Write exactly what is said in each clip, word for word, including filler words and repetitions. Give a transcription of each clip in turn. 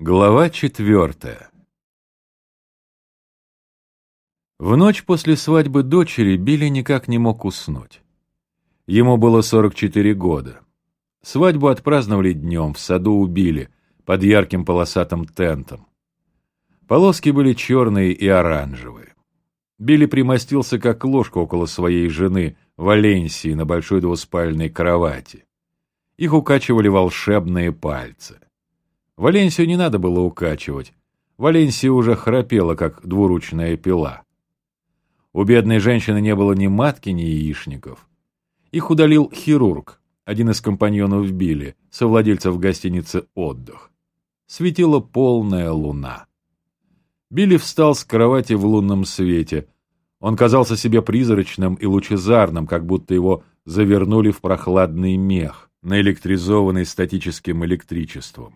Глава четвертая. В ночь после свадьбы дочери Билли никак не мог уснуть. Ему было сорок четыре года. Свадьбу отпраздновали днем в саду у Билли под ярким полосатым тентом. Полоски были черные и оранжевые. Билли примостился как ложка около своей жены Валенсии на большой двуспальной кровати. Их укачивали волшебные пальцы. Валенсию не надо было укачивать. Валенсия уже храпела, как двуручная пила. У бедной женщины не было ни матки, ни яичников. Их удалил хирург, один из компаньонов Билли, совладельцев гостиницы «Отдых». Светила полная луна. Билли встал с кровати в лунном свете. Он казался себе призрачным и лучезарным, как будто его завернули в прохладный мех, наэлектризованный статическим электричеством.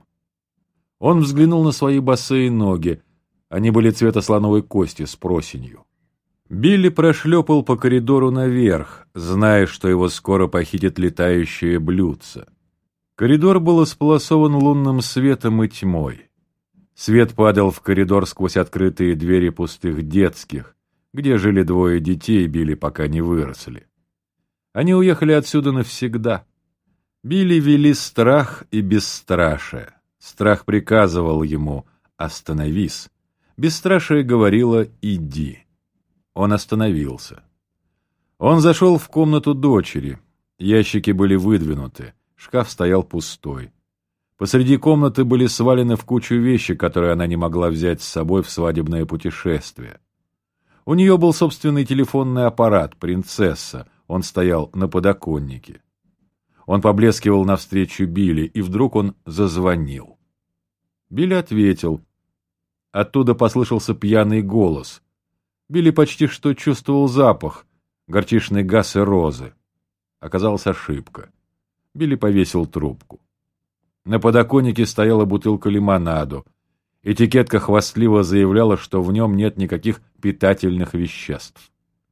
Он взглянул на свои босые ноги. Они были цвета слоновой кости с просенью. Билли прошлепал по коридору наверх, зная, что его скоро похитит летающее блюдце. Коридор был исполосован лунным светом и тьмой. Свет падал в коридор сквозь открытые двери пустых детских, где жили двое детей Билли, пока не выросли. Они уехали отсюда навсегда. Билли вели страх и бесстрашие. Страх приказывал ему «Остановись». Бесстрашие говорило «Иди». Он остановился. Он зашел в комнату дочери. Ящики были выдвинуты, шкаф стоял пустой. Посреди комнаты были свалены в кучу вещи, которые она не могла взять с собой в свадебное путешествие. У нее был собственный телефонный аппарат «Принцесса», он стоял на подоконнике. Он поблескивал навстречу Билли, и вдруг он зазвонил. Билли ответил. Оттуда послышался пьяный голос. Билли почти что чувствовал запах, горчичный газ и розы. Оказалась ошибка. Билли повесил трубку. На подоконнике стояла бутылка лимонаду. Этикетка хвастливо заявляла, что в нем нет никаких питательных веществ.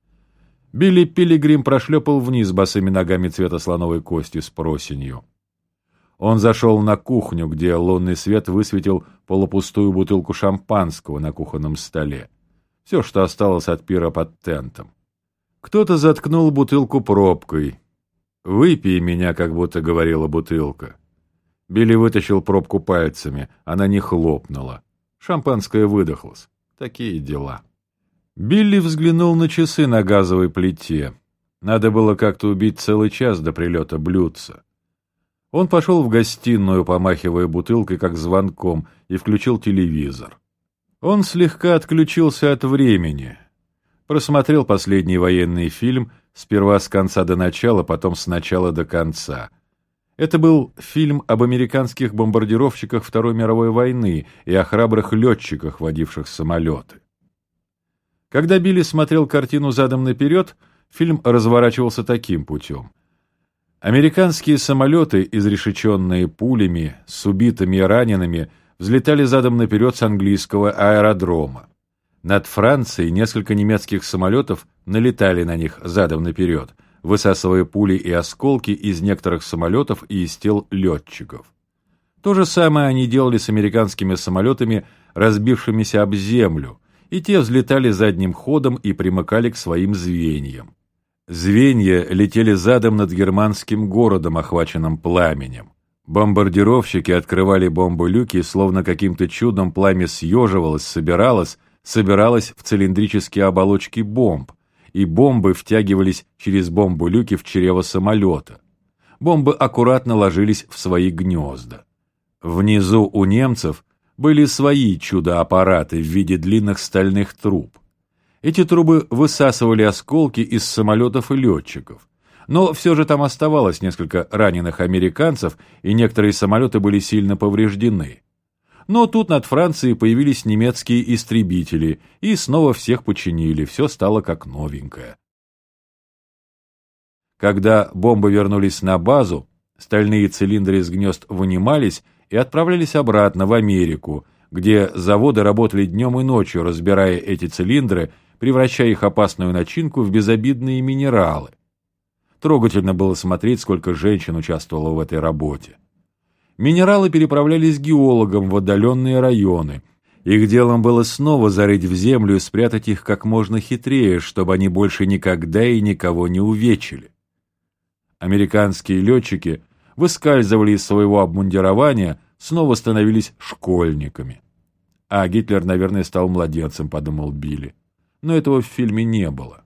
Билли Пилигрим прошлепал вниз босыми ногами цвета слоновой кости с просенью. Он зашел на кухню, где лунный свет высветил полупустую бутылку шампанского на кухонном столе. Все, что осталось от пира под тентом. Кто-то заткнул бутылку пробкой. «Выпей меня», как будто говорила бутылка. Билли вытащил пробку пальцами, она не хлопнула. Шампанское выдохлось. Такие дела. Билли взглянул на часы на газовой плите. Надо было как-то убить целый час до прилета блюдца. Он пошел в гостиную, помахивая бутылкой, как звонком, и включил телевизор. Он слегка отключился от времени. Просмотрел последний военный фильм, сперва с конца до начала, потом с начала до конца. Это был фильм об американских бомбардировщиках Второй мировой войны и о храбрых летчиках, водивших самолеты. Когда Билли смотрел картину задом наперед, фильм разворачивался таким путем. Американские самолеты, изрешеченные пулями, с убитыми и ранеными, взлетали задом наперед с английского аэродрома. Над Францией несколько немецких самолетов налетали на них задом наперед, высасывая пули и осколки из некоторых самолетов и из тел летчиков. То же самое они делали с американскими самолетами, разбившимися об землю, и те взлетали задним ходом и примыкали к своим звеньям. Звенья летели задом над германским городом, охваченным пламенем. Бомбардировщики открывали бомболюки, и словно каким-то чудом пламя съеживалось, собиралось, собиралось в цилиндрические оболочки бомб, и бомбы втягивались через бомболюки в чрево самолета. Бомбы аккуратно ложились в свои гнезда. Внизу у немцев были свои чудо-аппараты в виде длинных стальных труб. Эти трубы высасывали осколки из самолетов и летчиков. Но все же там оставалось несколько раненых американцев, и некоторые самолеты были сильно повреждены. Но тут над Францией появились немецкие истребители, и снова всех починили, все стало как новенькое. Когда бомбы вернулись на базу, стальные цилиндры из гнезд вынимались и отправлялись обратно в Америку, где заводы работали днем и ночью, разбирая эти цилиндры, превращая их опасную начинку в безобидные минералы. Трогательно было смотреть, сколько женщин участвовало в этой работе. минералы переправлялись геологам в отдаленные районы. Их делом было снова зарыть в землю и спрятать их как можно хитрее, чтобы они больше никогда и никого не увечили. Американские летчики выскальзывали из своего обмундирования, снова становились школьниками. А Гитлер, наверное, стал младенцем, подумал Билли. Но этого в фильме не было.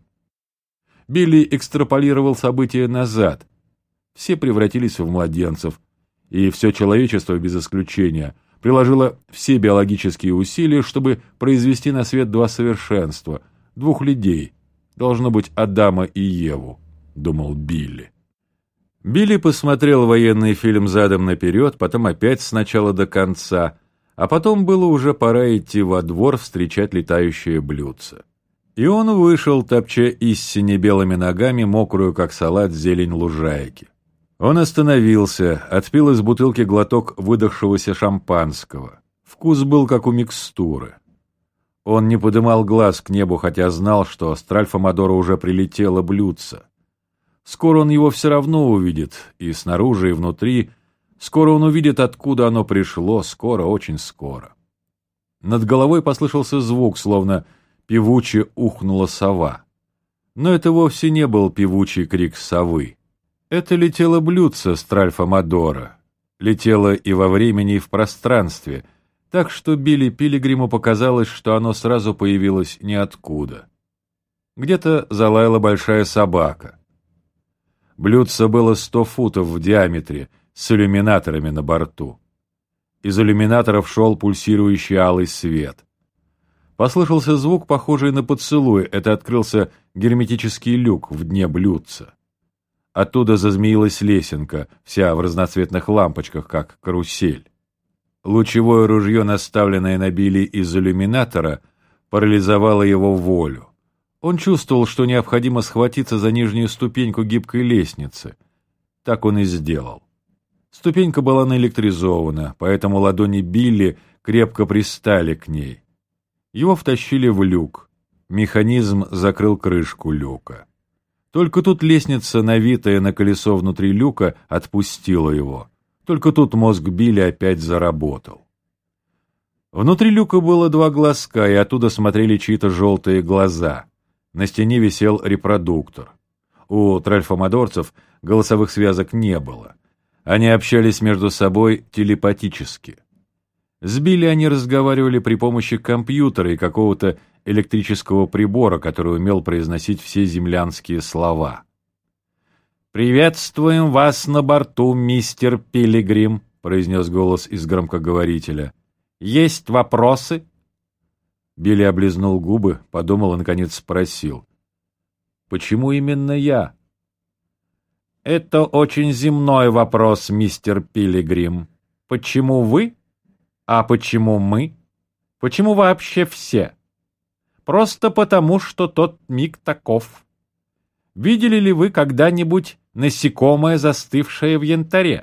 Билли экстраполировал события назад. Все превратились в младенцев, и все человечество, без исключения, приложило все биологические усилия, чтобы произвести на свет два совершенства, двух людей, должно быть, Адама и Еву, думал Билли. Билли посмотрел военный фильм задом наперед, потом опять сначала до конца, а потом было уже пора идти во двор встречать летающее блюдце. И он вышел, топча истине белыми ногами мокрую, как салат, зелень лужайки. Он остановился, отпил из бутылки глоток выдохшегося шампанского. Вкус был как у микстуры. Он не подымал глаз к небу, хотя знал, что с Тральфа-Мадора уже прилетело блюдце. Скоро он его все равно увидит, и снаружи, и внутри. Скоро он увидит, откуда оно пришло, скоро, очень скоро. Над головой послышался звук, словно певуче ухнула сова. Но это вовсе не был певучий крик совы. Это летело блюдце с Тральфа-Мадора. Летело и во времени, и в пространстве, так что Билли Пилигриму показалось, что оно сразу появилось ниоткуда. Где-то залаяла большая собака. Блюдце было сто футов в диаметре, с иллюминаторами на борту. Из иллюминаторов шел пульсирующий алый свет. Послышался звук, похожий на поцелуй, это открылся герметический люк в дне блюдца. Оттуда зазмеилась лесенка, вся в разноцветных лампочках, как карусель. Лучевое ружье, наставленное на Билли из иллюминатора, парализовало его волю. Он чувствовал, что необходимо схватиться за нижнюю ступеньку гибкой лестницы. Так он и сделал. Ступенька была наэлектризована, поэтому ладони Билли крепко пристали к ней. Его втащили в люк. Механизм закрыл крышку люка. Только тут лестница, навитая на колесо внутри люка, отпустила его. Только тут мозг Билли опять заработал. Внутри люка было два глазка, и оттуда смотрели чьи-то желтые глаза. На стене висел репродуктор. У тральфомадорцев голосовых связок не было. Они общались между собой телепатически. С Билли они разговаривали при помощи компьютера и какого-то электрического прибора, который умел произносить все землянские слова. «Приветствуем вас на борту, мистер Пилигрим», — произнес голос из громкоговорителя. «Есть вопросы?» Билли облизнул губы, подумал и, наконец, спросил. «Почему именно я?» «Это очень земной вопрос, мистер Пилигрим. Почему вы? А почему мы? Почему вообще все? Просто потому, что тот миг таков. Видели ли вы когда-нибудь насекомое, застывшее в янтаре?»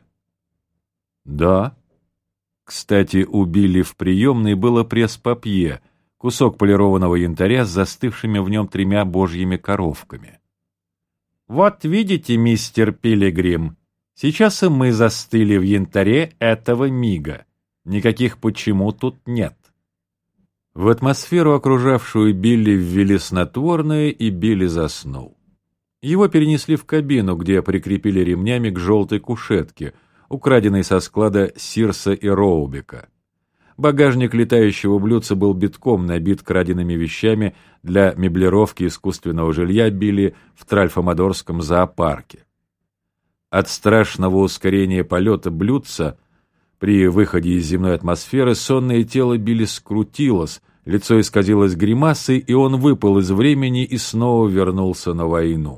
«Да». Кстати, у Билли в приемной было пресс-папье, кусок полированного янтаря с застывшими в нем тремя божьими коровками. «Вот видите, мистер Пилигрим, сейчас и мы застыли в янтаре этого мига. Никаких «почему» тут нет». В атмосферу, окружавшую Билли, ввели снотворное, и Билли заснул. Его перенесли в кабину, где прикрепили ремнями к желтой кушетке, украденной со склада Сирса и Роубека. Багажник летающего блюдца был битком набит краденными вещами для меблировки искусственного жилья Билли в Тральфомадорском зоопарке. От страшного ускорения полета блюдца при выходе из земной атмосферы сонное тело Билли скрутилось, лицо исказилось гримасой, и он выпал из времени и снова вернулся на войну.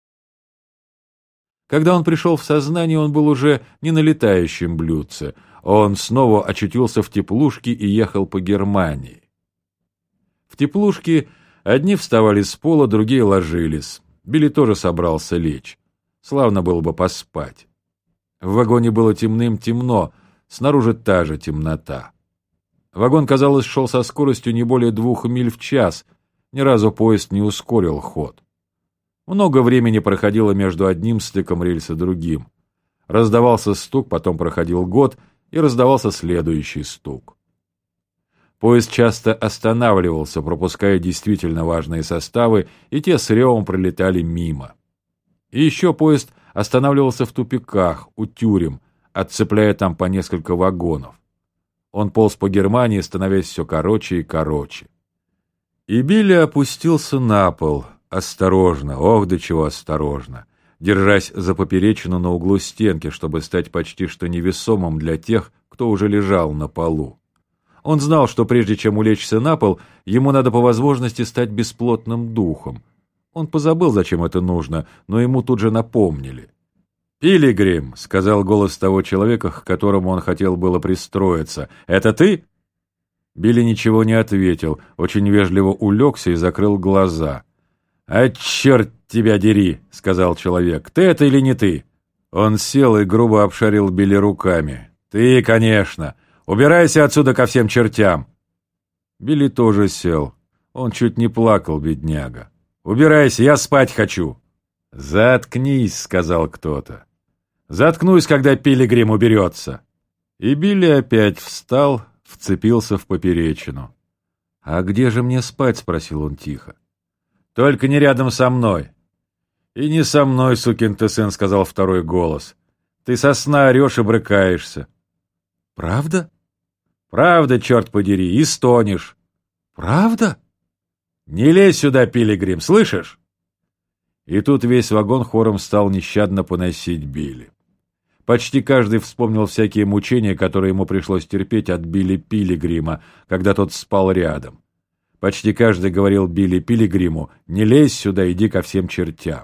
Когда он пришел в сознание, он был уже не на летающем блюдце. Он снова очутился в теплушке и ехал по Германии. В теплушке одни вставали с пола, другие ложились. Билли тоже собрался лечь. Славно было бы поспать. В вагоне было темным-темно, снаружи та же темнота. Вагон, казалось, шел со скоростью не более двух миль в час. Ни разу поезд не ускорил ход. Много времени проходило между одним стыком рельс и другим. Раздавался стук, потом проходил год, и раздавался следующий стук. Поезд часто останавливался, пропуская действительно важные составы, и те с ревом пролетали мимо. И еще поезд останавливался в тупиках, у тюрем, отцепляя там по несколько вагонов. Он полз по Германии, становясь все короче и короче. И Билли опустился на пол, осторожно, ох, до чего осторожно, держась за поперечину на углу стенки, чтобы стать почти что невесомым для тех, кто уже лежал на полу. Он знал, что прежде чем улечься на пол, ему надо по возможности стать бесплотным духом. Он позабыл, зачем это нужно, но ему тут же напомнили. «Пилигрим», — сказал голос того человека, к которому он хотел было пристроиться. «Это ты?» Билли ничего не ответил, очень вежливо улегся и закрыл глаза. «А черт тебя дери», — сказал человек. «Ты это или не ты?» Он сел и грубо обшарил Билли руками. «Ты, конечно. Убирайся отсюда ко всем чертям!» Билли тоже сел. Он чуть не плакал, бедняга. «Убирайся, я спать хочу!» «Заткнись», — сказал кто-то. «Заткнусь, когда Пилигрим уберется!» И Билли опять встал, вцепился в поперечину. «А где же мне спать?» — спросил он тихо. «Только не рядом со мной!» «И не со мной, сукин ты сын», — сказал второй голос. «Ты со сна орешь и брыкаешься». «Правда?» «Правда, черт подери, и стонешь». «Правда?» «Не лезь сюда, Пилигрим, слышишь?» И тут весь вагон хором стал нещадно поносить Билли. Почти каждый вспомнил всякие мучения, которые ему пришлось терпеть от Билли Пилигрима, когда тот спал рядом. Почти каждый говорил Билли Пилигриму: «Не лезь сюда, иди ко всем чертям».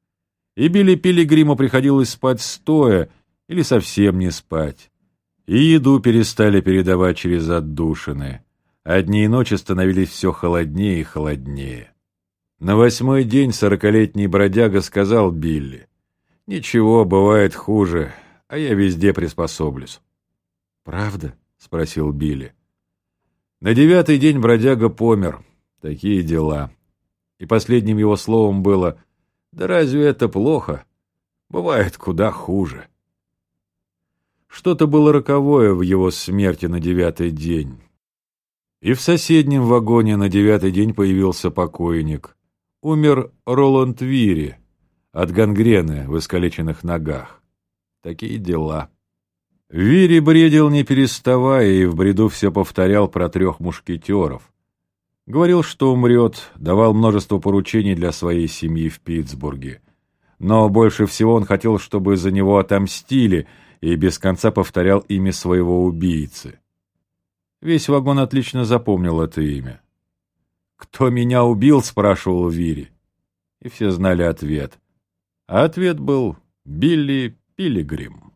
И Билли Пилигриму приходилось спать стоя или совсем не спать. И еду перестали передавать через отдушины. А дни и ночи становились все холоднее и холоднее. На восьмой день сорокалетний бродяга сказал Билли: «Ничего, бывает хуже, а я везде приспособлюсь». «Правда?» — спросил Билли. На девятый день бродяга помер. Такие дела. И последним его словом было: «Да разве это плохо? Бывает куда хуже». Что-то было роковое в его смерти на девятый день. И в соседнем вагоне на девятый день появился покойник. Умер Роланд Вири от гангрены в искалеченных ногах. Такие дела. Вири бредил не переставая и в бреду все повторял про трех мушкетеров. Говорил, что умрет, давал множество поручений для своей семьи в Питтсбурге. Но больше всего он хотел, чтобы за него отомстили, и без конца повторял имя своего убийцы. Весь вагон отлично запомнил это имя. «Кто меня убил?» — спрашивал Вири. И все знали ответ. А ответ был Билли Пилигрим.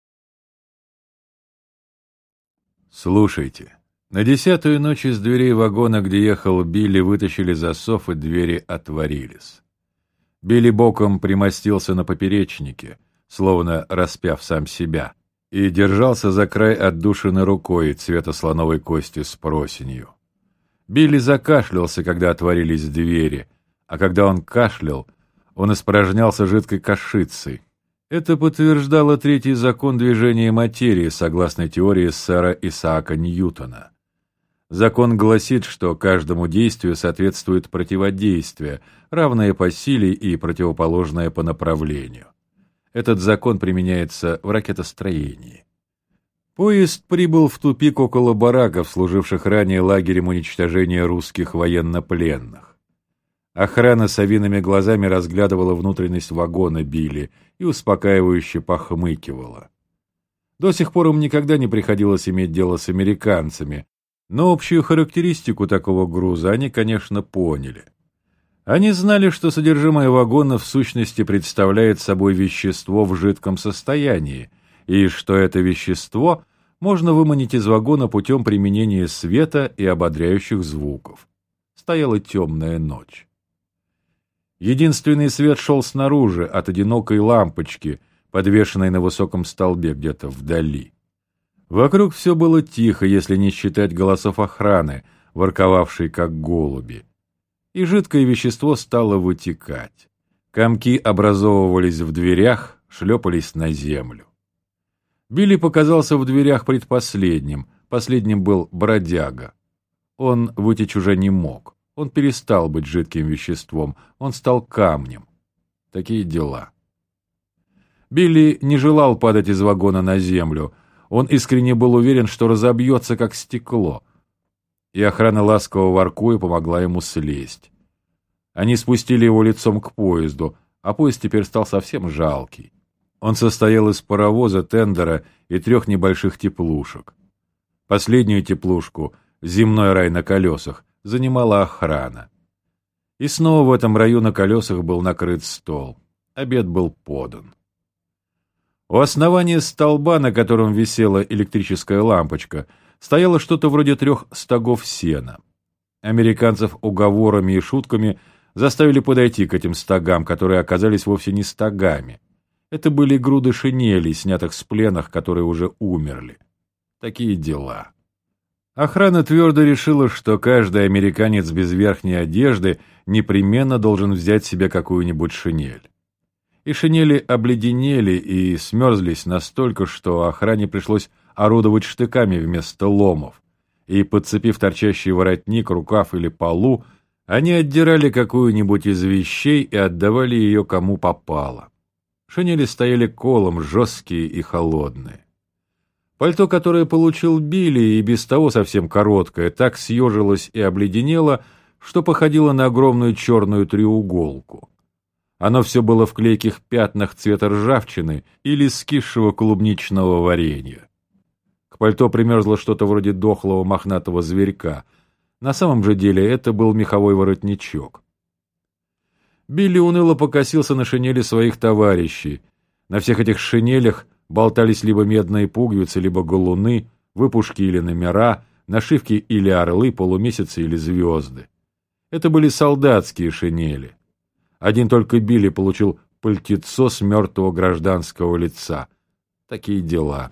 Слушайте. На десятую ночь из дверей вагона, где ехал Билли, вытащили засов, и двери отворились. Билли боком примостился на поперечнике, словно распяв сам себя, и держался за край отдушины рукой цвета слоновой кости с просенью. Билли закашлялся, когда отворились двери, а когда он кашлял, он испражнялся жидкой кашицей. Это подтверждало третий закон движения материи, согласно теории сэра Исаака Ньютона. Закон гласит, что каждому действию соответствует противодействие, равное по силе и противоположное по направлению. Этот закон применяется в ракетостроении. Поезд прибыл в тупик около бараков, служивших ранее лагерем уничтожения русских военнопленных. Охрана совиными глазами разглядывала внутренность вагона Билли и успокаивающе похмыкивала. До сих пор им никогда не приходилось иметь дело с американцами, но общую характеристику такого груза они, конечно, поняли. Они знали, что содержимое вагона в сущности представляет собой вещество в жидком состоянии, и что это вещество можно выманить из вагона путем применения света и ободряющих звуков. Стояла темная ночь. Единственный свет шел снаружи, от одинокой лампочки, подвешенной на высоком столбе где-то вдали. Вокруг все было тихо, если не считать голосов охраны, ворковавшей как голуби. И жидкое вещество стало вытекать. Комки образовывались в дверях, шлепались на землю. Билли показался в дверях предпоследним, последним был бродяга. Он вытечь уже не мог, он перестал быть жидким веществом, он стал камнем. Такие дела. Билли не желал падать из вагона на землю, он искренне был уверен, что разобьется, как стекло. И охрана ласково воркуя помогла ему слезть. Они спустили его лицом к поезду, а поезд теперь стал совсем жалкий. Он состоял из паровоза, тендера и трех небольших теплушек. Последнюю теплушку, земной рай на колесах, занимала охрана. И снова в этом раю на колесах был накрыт стол. Обед был подан. У основания столба, на котором висела электрическая лампочка, стояло что-то вроде трех стогов сена. Американцев уговорами и шутками заставили подойти к этим стогам, которые оказались вовсе не стогами. Это были груды шинелей, снятых с пленных, которые уже умерли. Такие дела. Охрана твердо решила, что каждый американец без верхней одежды непременно должен взять себе какую-нибудь шинель. И шинели обледенели и смерзлись настолько, что охране пришлось орудовать штыками вместо ломов, и, подцепив торчащий воротник, рукав или полу, они отдирали какую-нибудь из вещей и отдавали ее кому попало. Шинели стояли колом, жесткие и холодные. Пальто, которое получил Билли, и без того совсем короткое, так съежилось и обледенело, что походило на огромную черную треуголку. Оно все было в клейких пятнах цвета ржавчины или скисшего клубничного варенья. К пальто примерзло что-то вроде дохлого мохнатого зверька. На самом же деле это был меховой воротничок. Билли уныло покосился на шинели своих товарищей. На всех этих шинелях болтались либо медные пуговицы, либо галуны, выпушки или номера, нашивки или орлы, полумесяцы или звезды. Это были солдатские шинели. Один только Билли получил пальтецо с мертвого гражданского лица. Такие дела.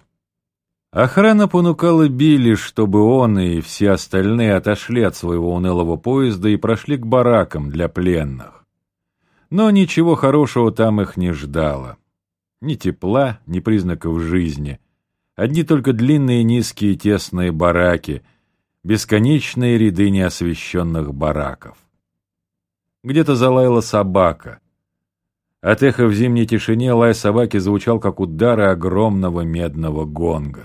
Охрана понукала Билли, чтобы он и все остальные отошли от своего унылого поезда и прошли к баракам для пленных. Но ничего хорошего там их не ждало. Ни тепла, ни признаков жизни. Одни только длинные низкие тесные бараки, бесконечные ряды неосвещенных бараков. Где-то залаяла собака. От эха в зимней тишине лай собаки звучал, как удары огромного медного гонга.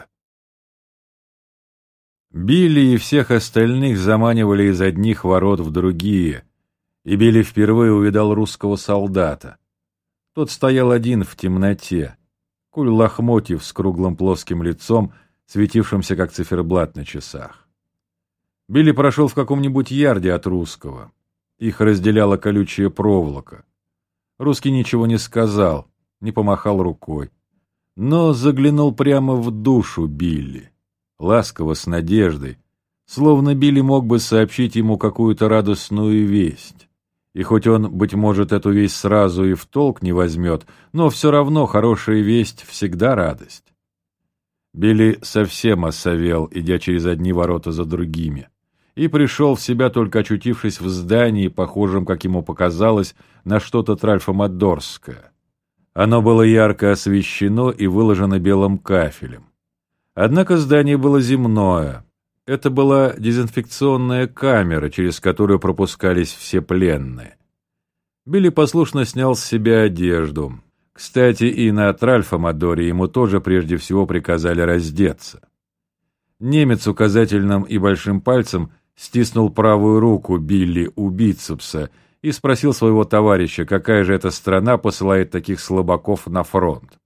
Билли и всех остальных заманивали из одних ворот в другие, и Билли впервые увидал русского солдата. Тот стоял один в темноте, куль лохмотьев с круглым плоским лицом, светившимся как циферблат на часах. Билли прошел в каком-нибудь ярде от русского. Их разделяла колючая проволока. Русский ничего не сказал, не помахал рукой, но заглянул прямо в душу Билли, ласково, с надеждой, словно Билли мог бы сообщить ему какую-то радостную весть. И хоть он, быть может, эту весть сразу и в толк не возьмет, но все равно хорошая весть всегда радость. Билли совсем осовел, идя через одни ворота за другими, и пришел в себя, только очутившись в здании, похожем, как ему показалось, на что-то тральфомадорское. Оно было ярко освещено и выложено белым кафелем. Однако здание было земное. Это была дезинфекционная камера, через которую пропускались все пленные. Билли послушно снял с себя одежду. Кстати, и на Тральфомадоре ему тоже прежде всего приказали раздеться. Немец указательным и большим пальцем стиснул правую руку Билли у бицепса и спросил своего товарища, какая же эта страна посылает таких слабаков на фронт.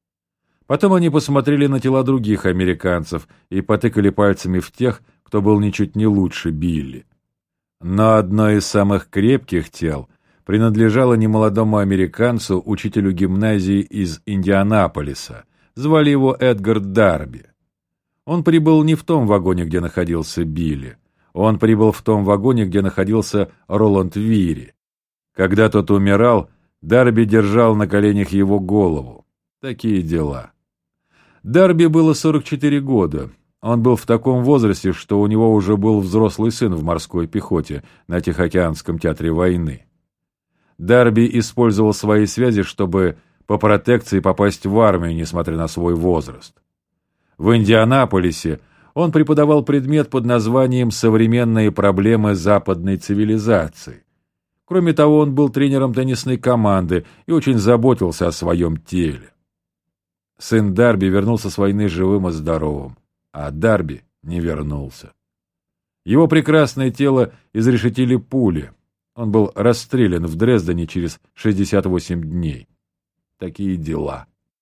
Потом они посмотрели на тела других американцев и потыкали пальцами в тех, кто был ничуть не лучше Билли. Но одно из самых крепких тел принадлежало немолодому американцу, учителю гимназии из Индианаполиса. Звали его Эдгар Дарби. Он прибыл не в том вагоне, где находился Билли. Он прибыл в том вагоне, где находился Роланд Вири. Когда тот умирал, Дарби держал на коленях его голову. Такие дела. Дарби было сорок четыре года. Он был в таком возрасте, что у него уже был взрослый сын в морской пехоте на Тихоокеанском театре войны. Дарби использовал свои связи, чтобы по протекции попасть в армию, несмотря на свой возраст. В Индианаполисе он преподавал предмет под названием «Современные проблемы западной цивилизации». Кроме того, он был тренером теннисной команды и очень заботился о своем теле. Сын Дарби вернулся с войны живым и здоровым, а Дарби не вернулся. Его прекрасное тело изрешетили пули. Он был расстрелян в Дрездене через шестьдесят восемь дней. Такие дела.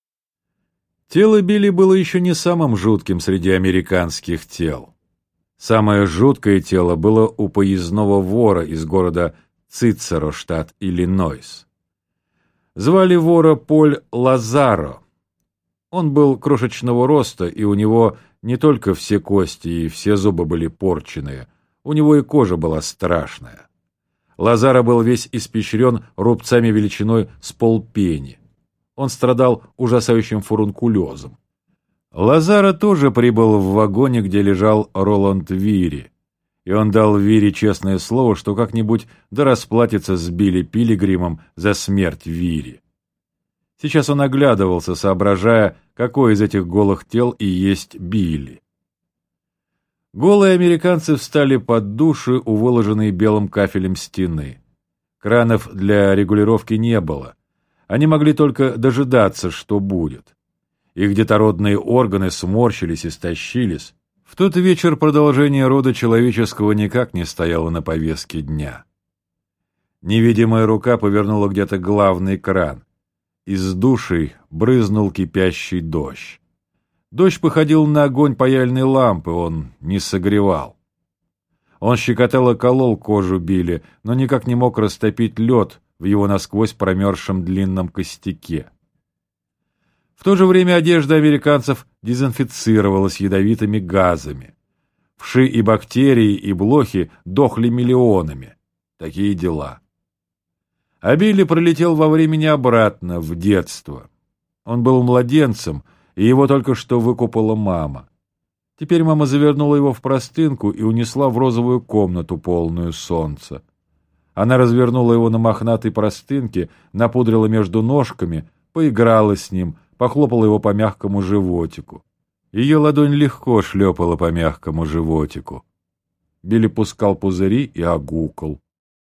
Тело Билли было еще не самым жутким среди американских тел. Самое жуткое тело было у поездного вора из города Цицеро, штат Иллинойс. Звали вора Поль Лазаро. Он был крошечного роста, и у него не только все кости и все зубы были порченные, у него и кожа была страшная. Лазаро был весь испещрен рубцами величиной с полпени. Он страдал ужасающим фурункулезом. Лазаро тоже прибыл в вагоне, где лежал Роланд Вири, и он дал Вири честное слово, что как-нибудь да расплатится с Билли Пилигримом за смерть Вири. Сейчас он оглядывался, соображая, какой из этих голых тел и есть Билли. Голые американцы встали под души у выложенной белым кафелем стены. Кранов для регулировки не было. Они могли только дожидаться, что будет. Их детородные органы сморщились и стащились. В тот вечер продолжение рода человеческого никак не стояло на повестке дня. Невидимая рука повернула где-то главный кран. Из душей брызнул кипящий дождь. Дождь походил на огонь паяльной лампы, он не согревал. Он щекотал и колол кожу Билли, но никак не мог растопить лед в его насквозь промерзшем длинном костяке. В то же время одежда американцев дезинфицировалась ядовитыми газами. Вши и бактерии, и блохи дохли миллионами. Такие дела. А Билли пролетел во времени обратно, в детство. Он был младенцем, и его только что выкупала мама. Теперь мама завернула его в простынку и унесла в розовую комнату, полную солнца. Она развернула его на мохнатой простынке, напудрила между ножками, поиграла с ним, похлопала его по мягкому животику. Ее ладонь легко шлепала по мягкому животику. Билли пускал пузыри и огукал.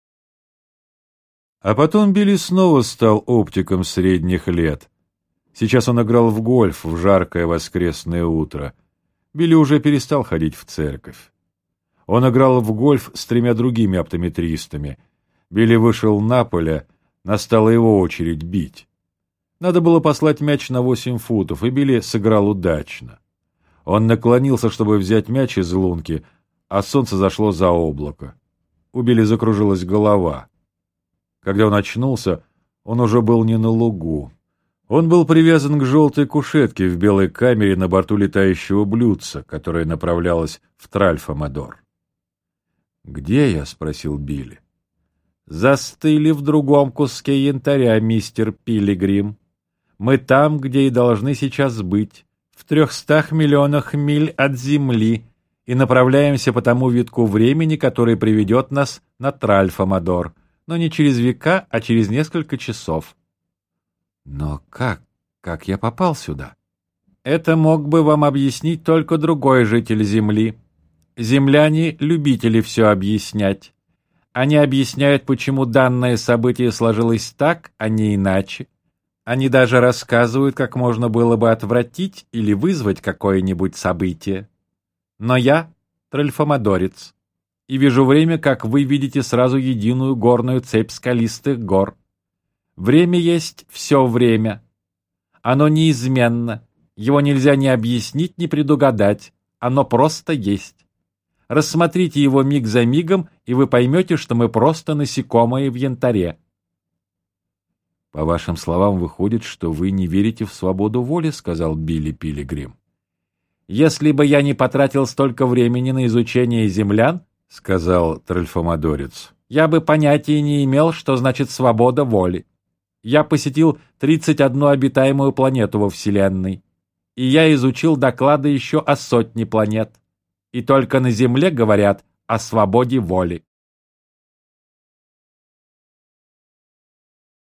А потом Билли снова стал оптиком средних лет. Сейчас он играл в гольф в жаркое воскресное утро. Билли уже перестал ходить в церковь. Он играл в гольф с тремя другими оптометристами. Билли вышел на поле, настала его очередь бить. Надо было послать мяч на восемь футов, и Билли сыграл удачно. Он наклонился, чтобы взять мяч из лунки, а солнце зашло за облако. У Билли закружилась голова. Когда он очнулся, он уже был не на лугу. Он был привязан к желтой кушетке в белой камере на борту летающего блюдца, которое направлялось в Тральфамадор. «Где я?» — спросил Билли. «Застыли в другом куске янтаря, мистер Пилигрим. Мы там, где и должны сейчас быть, в трехстах миллионах миль от Земли, и направляемся по тому витку времени, который приведет нас на Тральфамадор, но не через века, а через несколько часов». «Но как? Как я попал сюда?» «Это мог бы вам объяснить только другой житель Земли. Земляне — любители все объяснять. Они объясняют, почему данное событие сложилось так, а не иначе. Они даже рассказывают, как можно было бы отвратить или вызвать какое-нибудь событие. Но я — тральфамадорец, и вижу время, как вы видите сразу единую горную цепь скалистых гор. Время есть все время. Оно неизменно. Его нельзя ни объяснить, ни предугадать. Оно просто есть. Рассмотрите его миг за мигом, и вы поймете, что мы просто насекомые в янтаре». «По вашим словам, выходит, что вы не верите в свободу воли», — сказал Билли Пилигрим. «Если бы я не потратил столько времени на изучение землян, — сказал тральфамадорец, — я бы понятия не имел, что значит свобода воли. Я посетил тридцать одну обитаемую планету во Вселенной, и я изучил доклады еще о сотне планет. И только на Земле говорят о свободе воли».